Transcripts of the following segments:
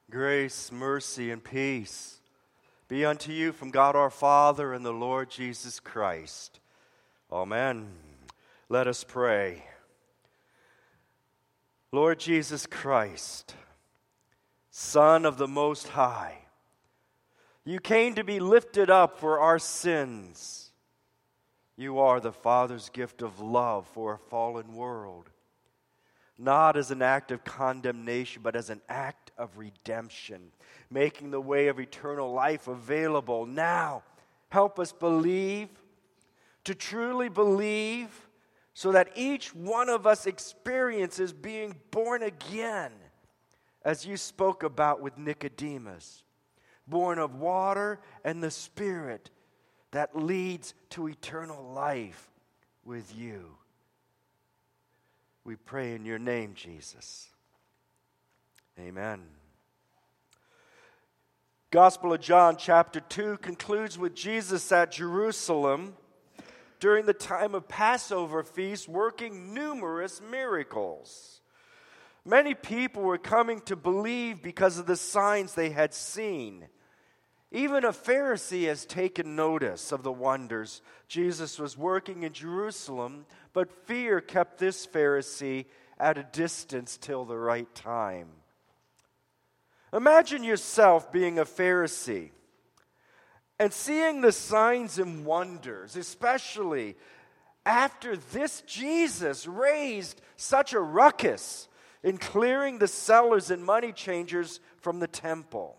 Grace, mercy, and peace be unto you from God our Father and the Lord Jesus Christ. Amen. Let us pray. Lord Jesus Christ, Son of the Most High, you came to be lifted up for our sins. You are the Father's gift of love for a fallen world, not as an act of condemnation, but as an act of redemption, making the way of eternal life available. Now, help us believe, to truly believe, so that each one of us experiences being born again, as you spoke about with Nicodemus, born of water and the Spirit that leads to eternal life with you. We pray in your name, Jesus. Amen. Gospel of John chapter 2 concludes with Jesus at Jerusalem during the time of Passover feast, working numerous miracles. Many people were coming to believe because of the signs they had seen. Even a Pharisee has taken notice of the wonders Jesus was working in Jerusalem, but fear kept this Pharisee at a distance till the right time. Imagine yourself being a Pharisee and seeing the signs and wonders, especially after this Jesus raised such a ruckus in clearing the sellers and money changers from the temple.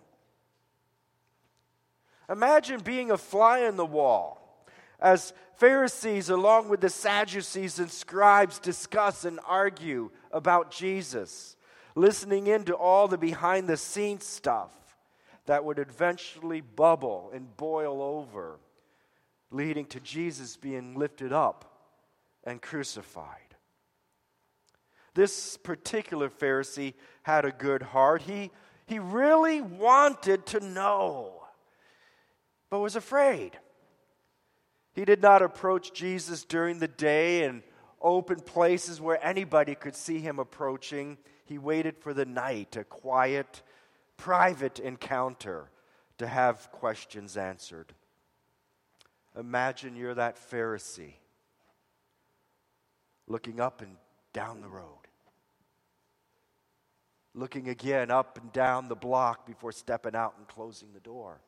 Imagine being a fly on the wall as Pharisees, along with the Sadducees and scribes, discuss and argue about Jesus, listening into all the behind-the-scenes stuff that would eventually bubble and boil over, leading to Jesus being lifted up and crucified. This particular Pharisee had a good heart. He really wanted to know, but was afraid. He did not approach Jesus during the day in open places where anybody could see him approaching. He waited for the night, a quiet, private encounter to have questions answered. Imagine you're that Pharisee looking up and down the road, looking again up and down the block before stepping out and closing the door.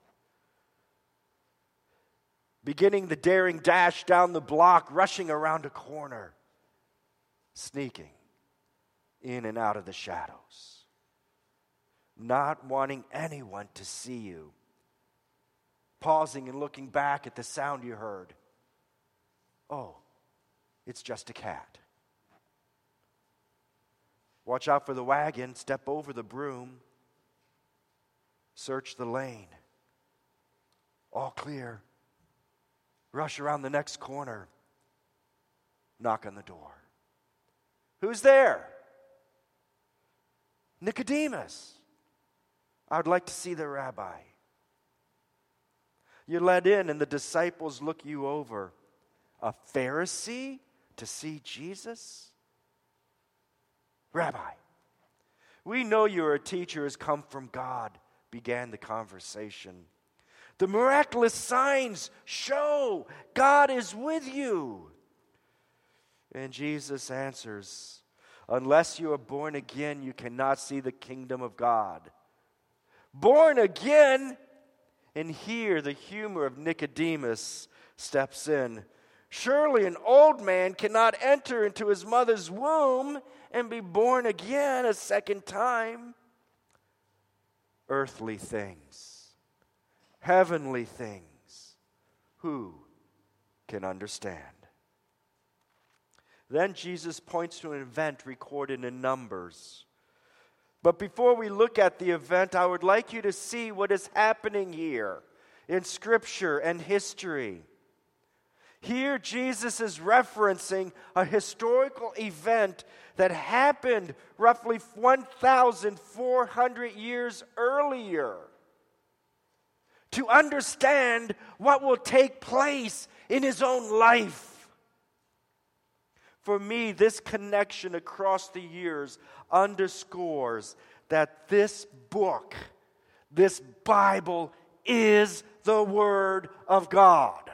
Beginning the daring dash down the block, rushing around a corner, sneaking in and out of the shadows, not wanting anyone to see you, pausing and looking back at the sound you heard. Oh, it's just a cat. Watch out for the wagon, step over the broom, search the lane. All clear. Rush around the next corner. Knock on the door. Who's there? Nicodemus. I would like to see the rabbi. You're let in and the disciples look you over. A Pharisee to see Jesus? Rabbi, we know you're a teacher who has come from God, began the conversation. The miraculous signs show God is with you. And Jesus answers, unless you are born again, you cannot see the kingdom of God. Born again? And here the humor of Nicodemus steps in. Surely an old man cannot enter into his mother's womb and be born again a second time. Earthly things. Heavenly things, who can understand? Then Jesus points to an event recorded in Numbers. But before we look at the event, I would like you to see what is happening here in Scripture and history. Here, Jesus is referencing a historical event that happened roughly 1,400 years earlier. To understand what will take place in his own life. For me, this connection across the years underscores that this book This Bible is the Word of God.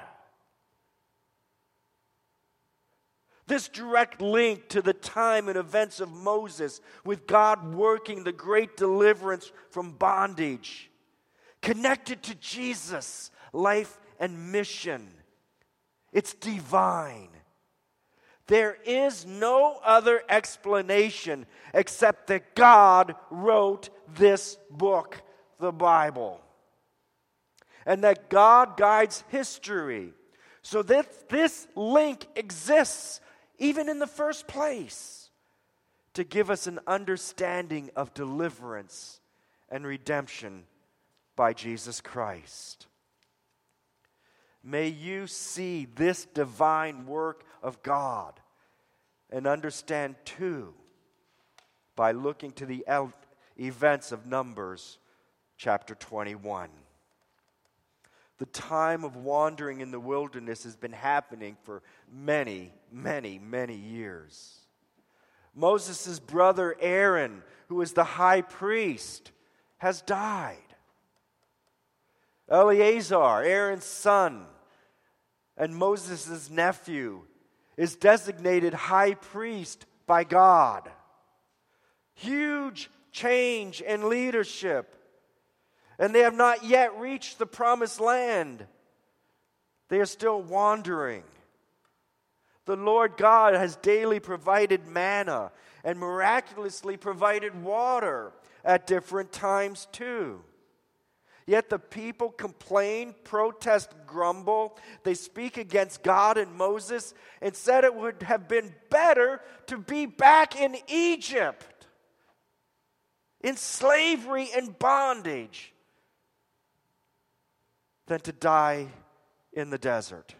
This direct link to the time and events of Moses, with God working the great deliverance from bondage, connected to Jesus' life and mission. It's divine. There is no other explanation except that God wrote this book, the Bible, and that God guides history so that this link exists even in the first place, to give us an understanding of deliverance and redemption by Jesus Christ. May you see this divine work of God and understand too by looking to the events of Numbers chapter 21. The time of wandering in the wilderness has been happening for many, many, many years. Moses' brother Aaron, who is the high priest, has died. Eleazar, Aaron's son, and Moses' nephew, is designated high priest by God. Huge change in leadership. And they have not yet reached the promised land. They are still wandering. The Lord God has daily provided manna and miraculously provided water at different times too. Yet the people complain, protest, grumble. They speak against God and Moses and said it would have been better to be back in Egypt, in slavery and bondage, than to die in the desert.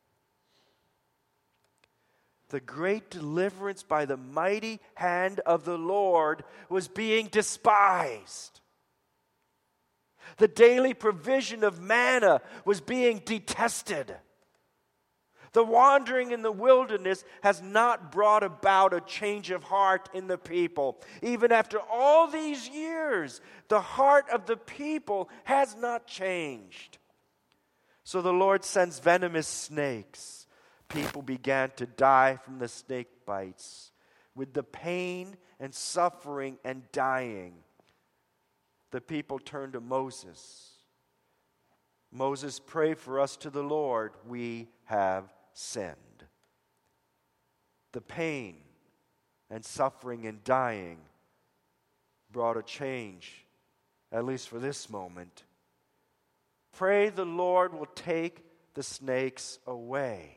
The great deliverance by the mighty hand of the Lord was being despised. The daily provision of manna was being detested. The wandering in the wilderness has not brought about a change of heart in the people. Even after all these years, the heart of the people has not changed. So the Lord sends venomous snakes. People began to die from the snake bites. With the pain and suffering and dying, the people turned to Moses. Moses, pray for us to the Lord. We have sinned. The pain and suffering and dying brought a change, at least for this moment. Pray the Lord will take the snakes away.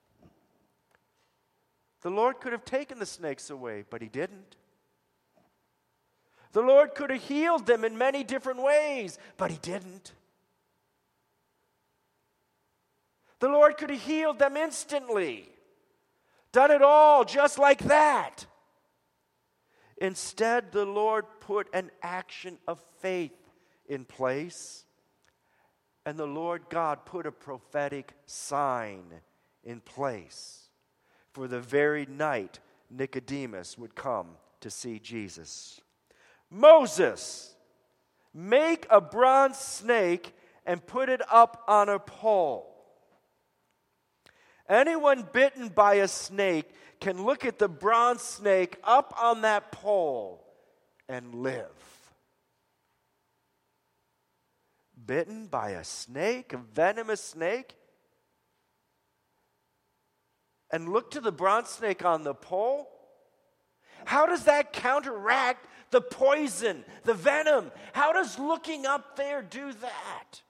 The Lord could have taken the snakes away, but He didn't. The Lord could have healed them in many different ways, but He didn't. The Lord could have healed them instantly, done it all just like that. Instead, the Lord put an action of faith in place. And the Lord God put a prophetic sign in place for the very night Nicodemus would come to see Jesus. Moses, make a bronze snake and put it up on a pole. Anyone bitten by a snake can look at the bronze snake up on that pole and live. Bitten by a snake, a venomous snake, and look to the bronze snake on the pole? How does that counteract the poison, the venom? How does looking up there do that?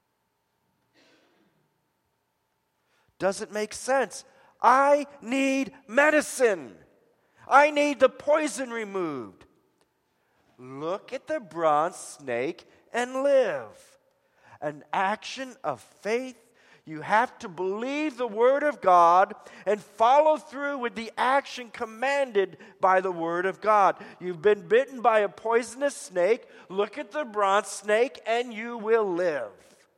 Doesn't make sense. I need medicine. I need the poison removed. Look at the bronze snake and live. An action of faith. You have to believe the Word of God and follow through with the action commanded by the Word of God. You've been bitten by a poisonous snake. Look at the bronze snake and you will live.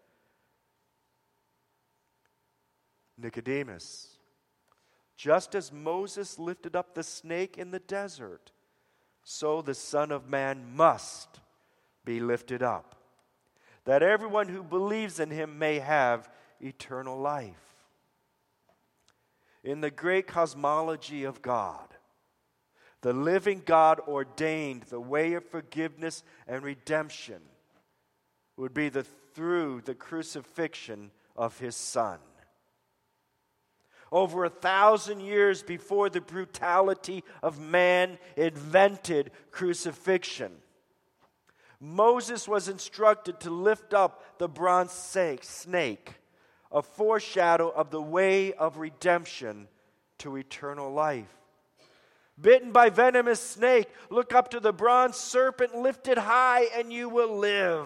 Nicodemus, just as Moses lifted up the snake in the desert, so the Son of Man must be lifted up, that everyone who believes in him may have eternal life. In the great cosmology of God, the living God ordained the way of forgiveness and redemption would be through the crucifixion of his Son. Over 1,000 years before the brutality of man invented crucifixion, Moses was instructed to lift up the bronze snake, a foreshadow of the way of redemption to eternal life. Bitten by venomous snake, look up to the bronze serpent lifted high and you will live.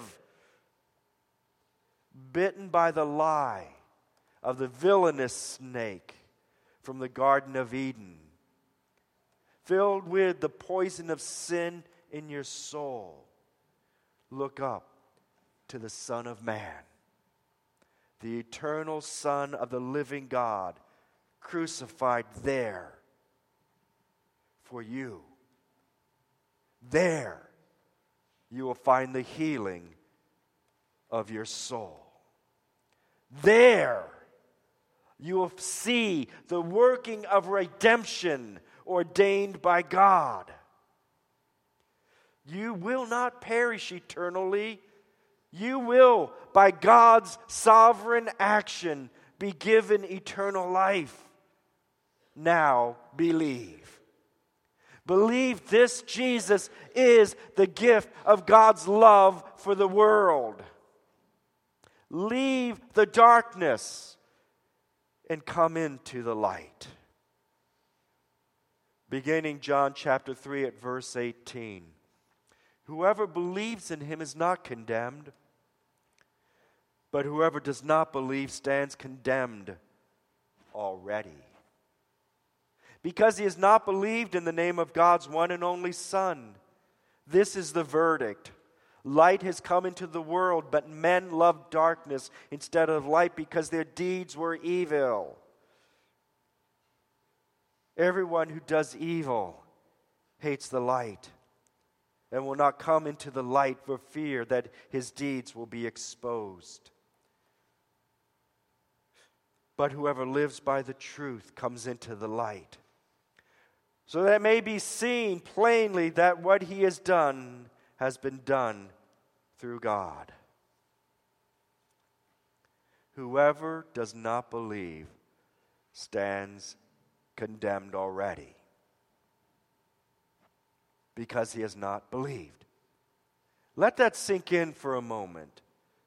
Bitten by the lie of the villainous snake from the Garden of Eden, filled with the poison of sin in your soul, look up to the Son of Man, the eternal Son of the living God, crucified there for you. There you will find the healing of your soul. There you will see the working of redemption ordained by God. You will not perish eternally. You will, by God's sovereign action, be given eternal life. Now believe. Believe this Jesus is the gift of God's love for the world. Leave the darkness and come into the light. Beginning John chapter 3 at verse 18. Whoever believes in him is not condemned, but whoever does not believe stands condemned already, because he has not believed in the name of God's one and only Son. This is the verdict. Light has come into the world, but men loved darkness instead of light because their deeds were evil. Everyone who does evil hates the light and will not come into the light for fear that his deeds will be exposed. But whoever lives by the truth comes into the light, so that it may be seen plainly that what he has done has been done through God. Whoever does not believe stands condemned already, because he has not believed. Let that sink in for a moment.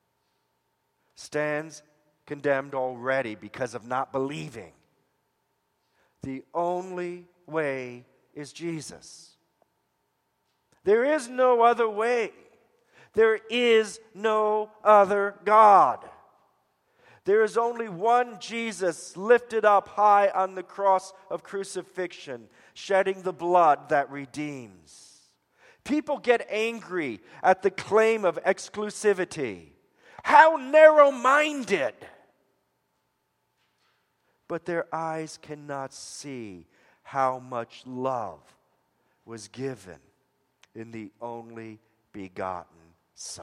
Stands condemned already because of not believing. The only way is Jesus. There is no other way. There is no other God. There is only one Jesus lifted up high on the cross of crucifixion, shedding the blood that redeems. People get angry at the claim of exclusivity. How narrow-minded! But their eyes cannot see how much love was given in the only begotten Son.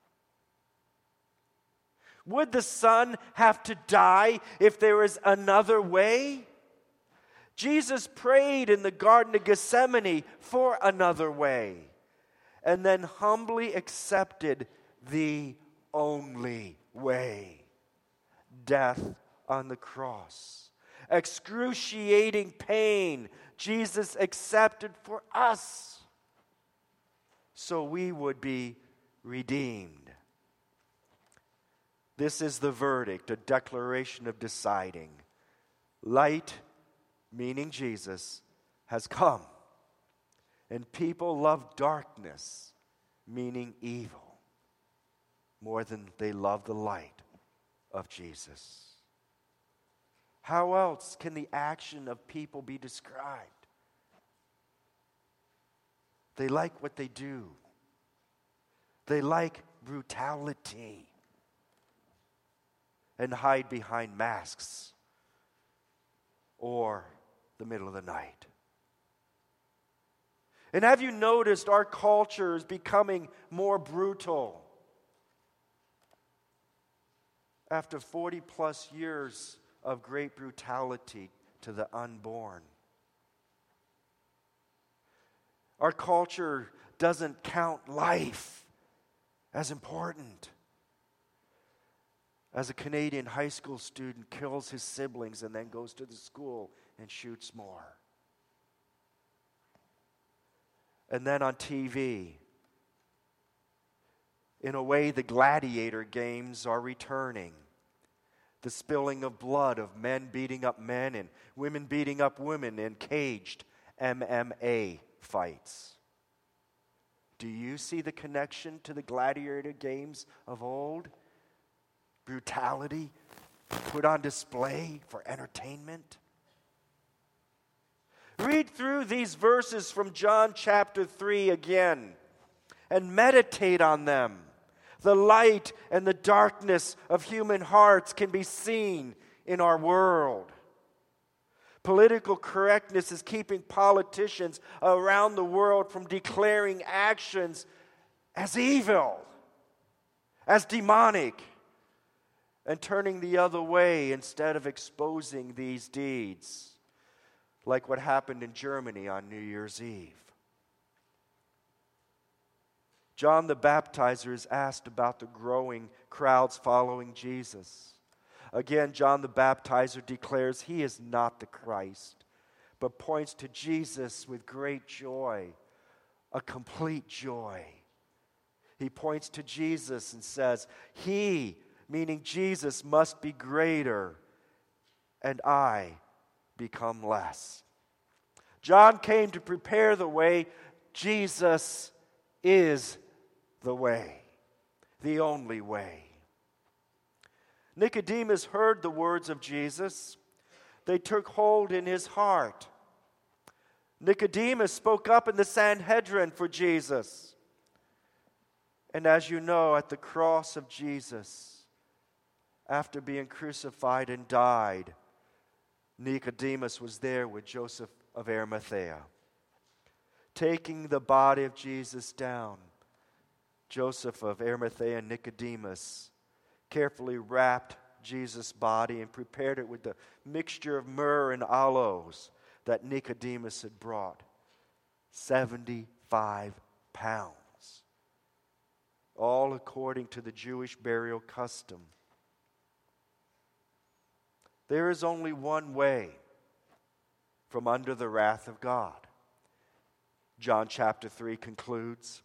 Would the Son have to die if there is another way? Jesus prayed in the Garden of Gethsemane for another way, and then humbly accepted the only way: death on the cross. Excruciating pain Jesus accepted for us, so we would be redeemed. This is the verdict, a declaration of deciding. Light, meaning Jesus, has come, and people love darkness, meaning evil, more than they love the light of Jesus. How else can the action of people be described? They like what they do. They like brutality and hide behind masks or the middle of the night. And have you noticed our culture is becoming more brutal? after 40 plus years of great brutality to the unborn. Our culture doesn't count life as important. As a Canadian high school student kills his siblings and then goes to the school and shoots more. And then on TV, in a way, the gladiator games are returning. The spilling of blood of men beating up men and women beating up women in caged MMA fights. Do you see the connection to the gladiator games of old? Brutality put on display for entertainment. Read through these verses from John chapter 3 again and meditate on them. The light and the darkness of human hearts can be seen in our world. Political correctness is keeping politicians around the world from declaring actions as evil, as demonic, and turning the other way instead of exposing these deeds, like what happened in Germany on New Year's Eve. John the Baptizer is asked about the growing crowds following Jesus. Again, John the Baptizer declares he is not the Christ, but points to Jesus with great joy, a complete joy. He points to Jesus and says, he, meaning Jesus, must be greater, and I become less. John came to prepare the way. Jesus is the way, the only way. Nicodemus heard the words of Jesus. They took hold in his heart. Nicodemus spoke up in the Sanhedrin for Jesus. And as you know, at the cross of Jesus, after being crucified and died, Nicodemus was there with Joseph of Arimathea. Taking the body of Jesus down, Joseph of Arimathea and Nicodemus carefully wrapped Jesus' body and prepared it with the mixture of myrrh and aloes that Nicodemus had brought. 75 pounds. All according to the Jewish burial custom. There is only one way from under the wrath of God. John chapter 3 concludes.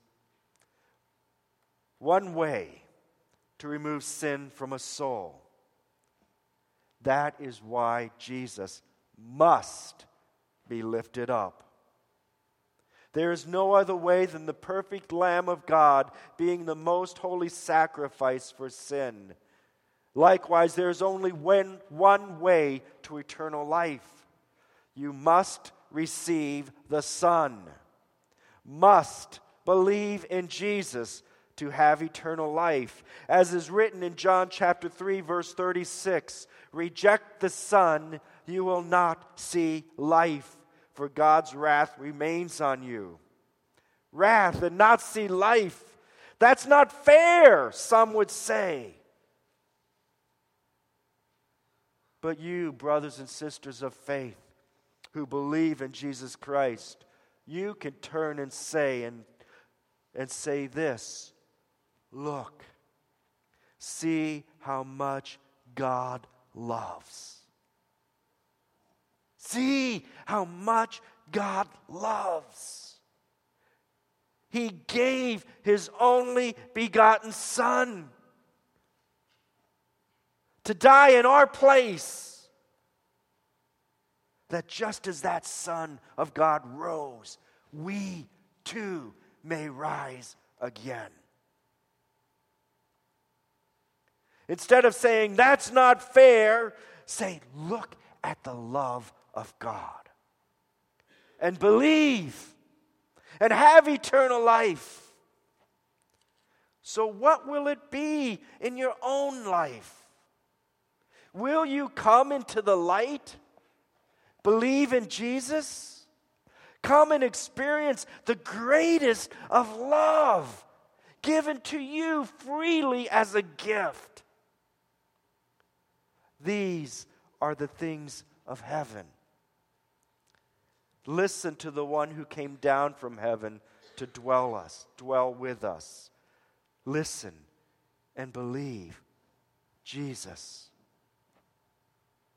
One way to remove sin from a soul. That is why Jesus must be lifted up. There is no other way than the perfect Lamb of God being the most holy sacrifice for sin. Likewise, there is only one way to eternal life. You must receive the Son. Must believe in Jesus to have eternal life. As is written in John chapter 3, verse 36, reject the Son, you will not see life, for God's wrath remains on you. Wrath and not see life. That's not fair, some would say. But you, brothers and sisters of faith, who believe in Jesus Christ, you can turn and say this. Look, see how much God loves. See how much God loves. He gave His only begotten Son to die in our place. That just as that Son of God rose, we too may rise again. Instead of saying, that's not fair, say, look at the love of God. And believe. And have eternal life. So what will it be in your own life? Will you come into the light? Believe in Jesus? Come and experience the greatest of love given to you freely as a gift. These are the things of heaven. Listen to the one who came down from heaven to dwell with us. Listen and believe Jesus,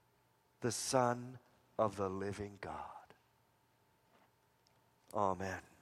the Son of the living God. Amen.